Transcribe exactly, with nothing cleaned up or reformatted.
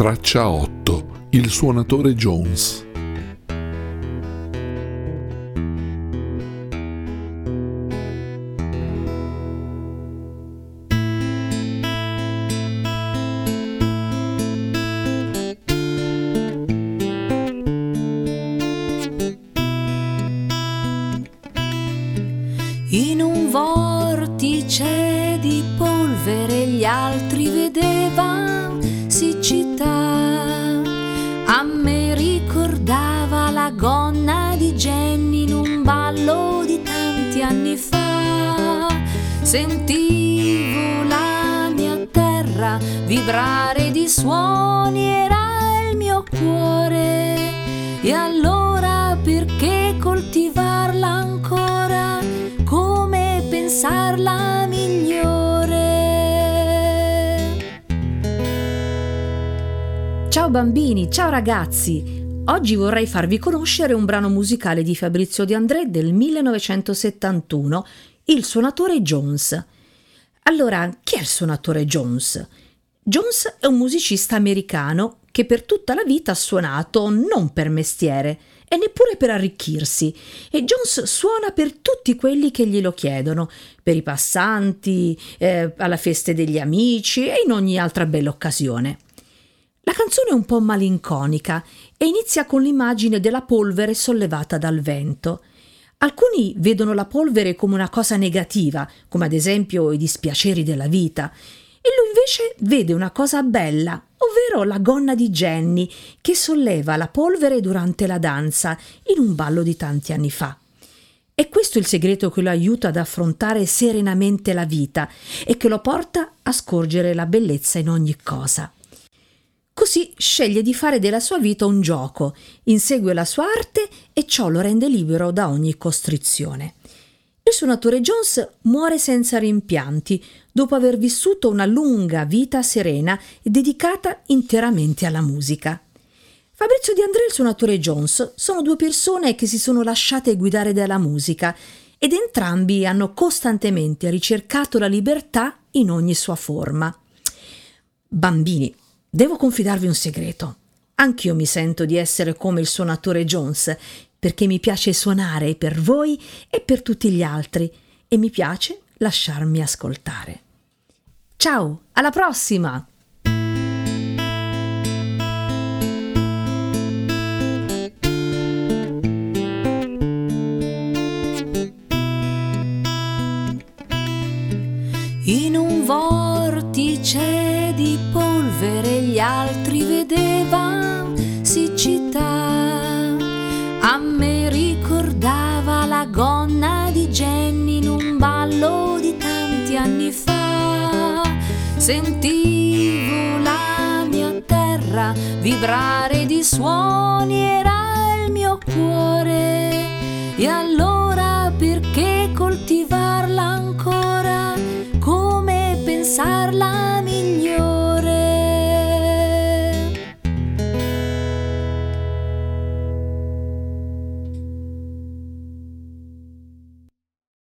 Traccia otto. Il suonatore Jones. In un vortice di polvere gli altri vedevan siccità. A me ricordava la gonna di Jenny in un ballo di tanti anni fa. Sentivo la mia terra vibrare di suoni, era il mio cuore. E allora perché coltivarla ancora? Come pensarla migliore? Ciao bambini, ciao ragazzi! Oggi vorrei farvi conoscere un brano musicale di Fabrizio De André del millenovecentosettantuno, Il suonatore Jones. Allora, chi è il suonatore Jones? Jones è un musicista americano che per tutta la vita ha suonato non per mestiere e neppure per arricchirsi, e Jones suona per tutti quelli che glielo chiedono, per i passanti, eh, alla festa degli amici e in ogni altra bella occasione. La canzone è un po' malinconica e inizia con l'immagine della polvere sollevata dal vento. Alcuni vedono la polvere come una cosa negativa, come ad esempio i dispiaceri della vita, e lui invece vede una cosa bella, ovvero la gonna di Jenny che solleva la polvere durante la danza in un ballo di tanti anni fa. È questo il segreto che lo aiuta ad affrontare serenamente la vita e che lo porta a scorgere la bellezza in ogni cosa. Così sceglie di fare della sua vita un gioco, insegue la sua arte e ciò lo rende libero da ogni costrizione. Il suonatore Jones muore senza rimpianti, dopo aver vissuto una lunga vita serena e dedicata interamente alla musica. Fabrizio De André e il suonatore Jones sono due persone che si sono lasciate guidare dalla musica ed entrambi hanno costantemente ricercato la libertà in ogni sua forma. Bambini, devo confidarvi un segreto. Anch'io mi sento di essere come il suonatore Jones, perché mi piace suonare per voi e per tutti gli altri e mi piace lasciarmi ascoltare. Ciao, alla prossima! In un vortice di polvere gli altri vedevan siccità. A me ricordava la gonna di Jenny in un ballo di tanti anni fa. Sentivo la mia terra vibrare di suoni, era il mio cuore. E allora perché coltivarla ancora? Come pensarla